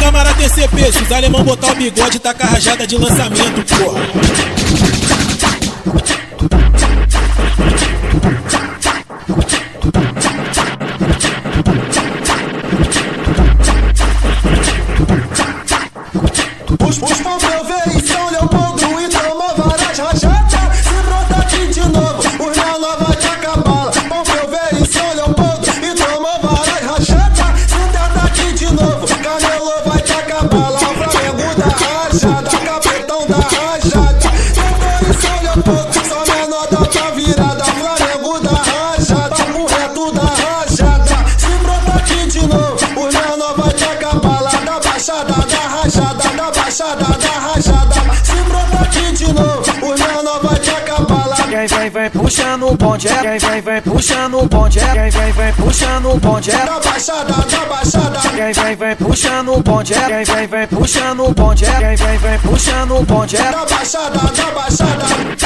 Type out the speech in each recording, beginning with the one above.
Câmara TCP, se os alemão botar o bigode, tá com a rajada de lançamento, porra. Os Pompeu veio em São Leopoldo e tomou várias rajadas. Se brota aqui de novo, os menor vai te acabar. Pompeu veio em São Leopoldo e tomou várias rajadas. Se tenta aqui de novo, Canelo vai te acabar. Lá o Flamengo da rajada, capitão da rajada. Tentou em São Leopoldo, só menor dá pra virada. Flamengo da rajada, papo reto da rajada. Se brota aqui de novo, os menor vai te acabar. Lá da baixada da rajada, da baixada da rajada. Se brota aqui de novo, os menor vai te acabar lá. Vem puxando o bonde, vem puxando o bonde, vem puxando o bonde. Da baixada, da baixada. Vem puxando o bonde, vem puxando o bonde, vem puxando o bonde. Da baixada, da baixada.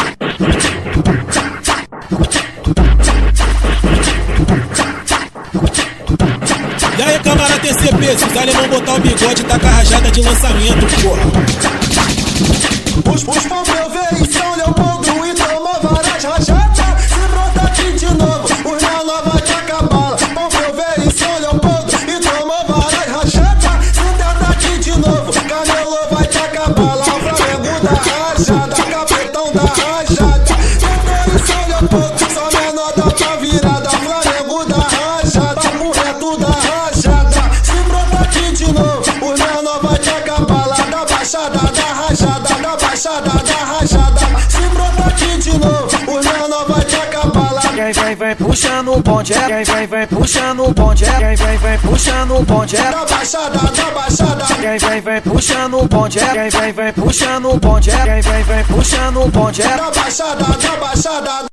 E aí, Câmara TCP, se os alemão botar o bigode, tá com a rajada de lançamento, porra. Os Pompeu veio em São Leopoldo e tomou várias rajadas. Se brota aqui de novo, os menor vai te acabar. Pompeu veio em São Leopoldo e tomou várias rajadas. Se tenta aqui de novo, Canelo vai te acabar. Lá o Flamengo da rajada, capitão da rajada. Tentou em São Leopoldo, só menor dá pra virada. Flamengo da rajada, papo reto da rajada. Se brota aqui de novo, os menor vai te acabar. Lá da baixada da rajada, da baixada da rajada. Se brota aqui de novo, os menor vai te acabar lá. Vem puxando o bonde, vem puxando o bonde, vem puxando o bonde. Da baixada, da baixada. Vem puxando o bonde, vem puxando o bonde, vem puxando o bonde. Da baixada, da baixada.